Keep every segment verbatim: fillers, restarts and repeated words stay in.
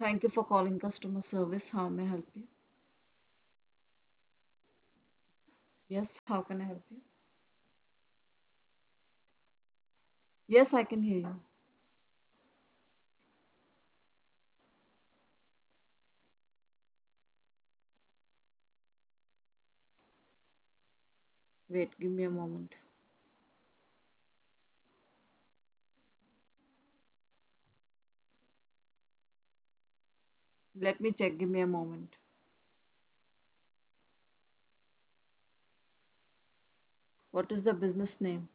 Thank you for calling customer service. How may I help you? Yes, how can I help you? Yes, I can hear you. Wait, give me a moment. Let me check. Give me a moment. What is the business name?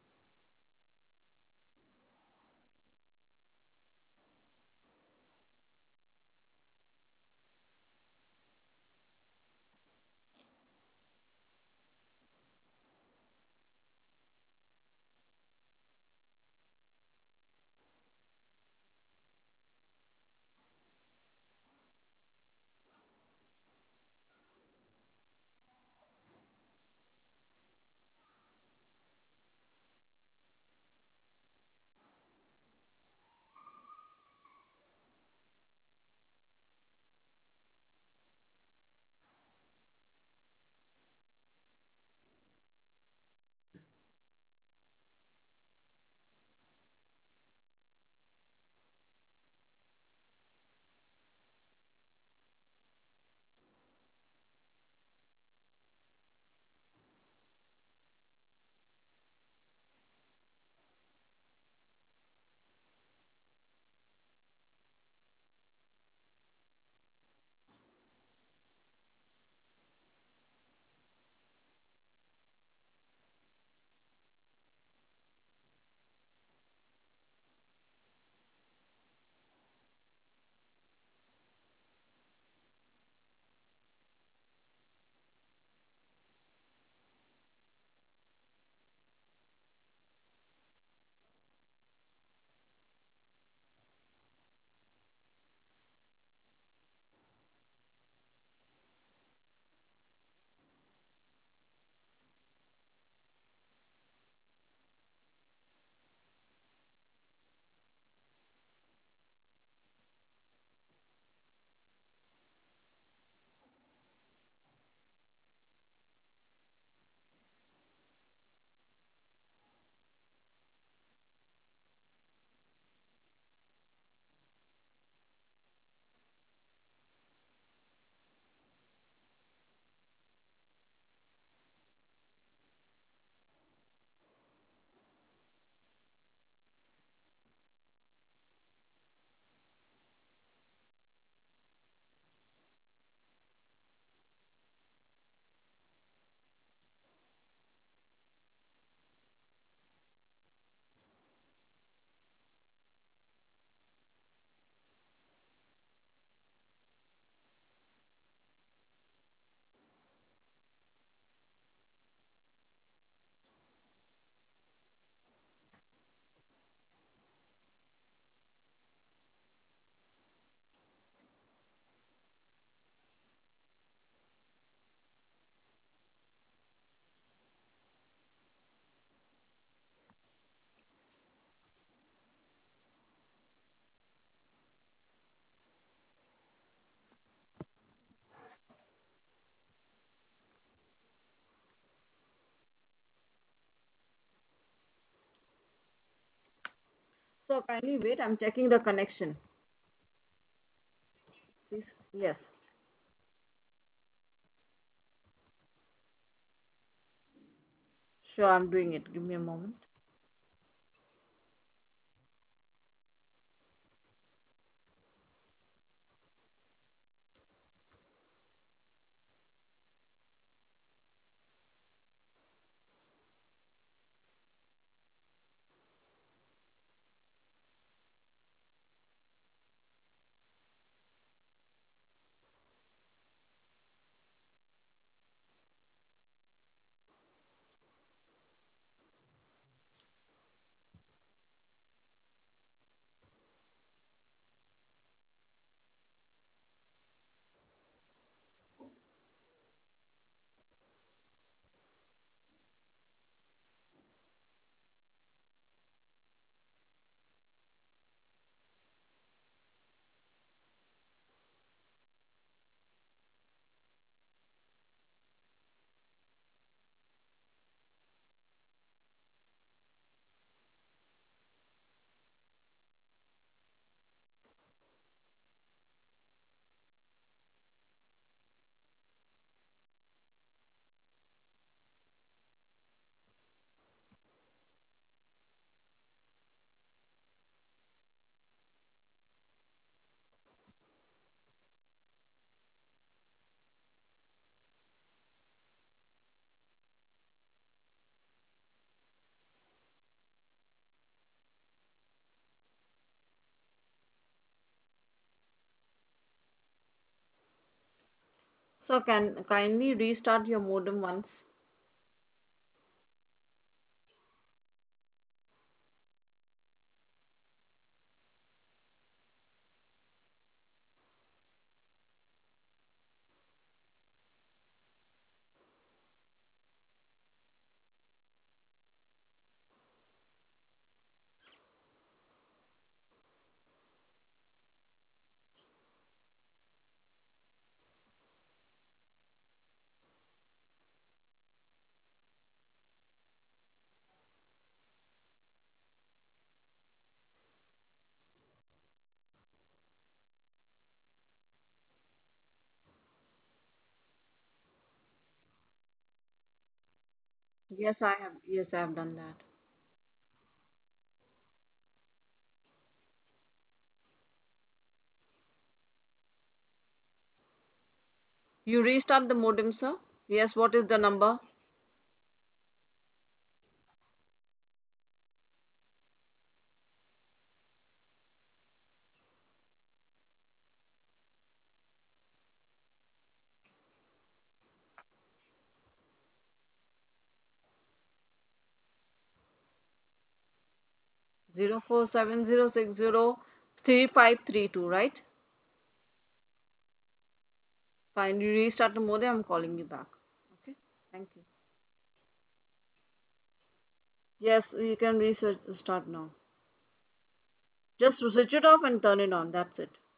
So kindly wait. I'm checking the connection. Please. Yes. Sure, I'm doing it. Give me a moment. So can kindly restart your modem once. Yes, I have. Yes, I have done that. You restart the modem, sir? Yes, what is the number? Zero four seven zero six zero three five three two, right? Fine, you restart the modem, I'm calling you back. Okay, thank you. Yes, you can research start now. Just switch it off and turn it on. That's it.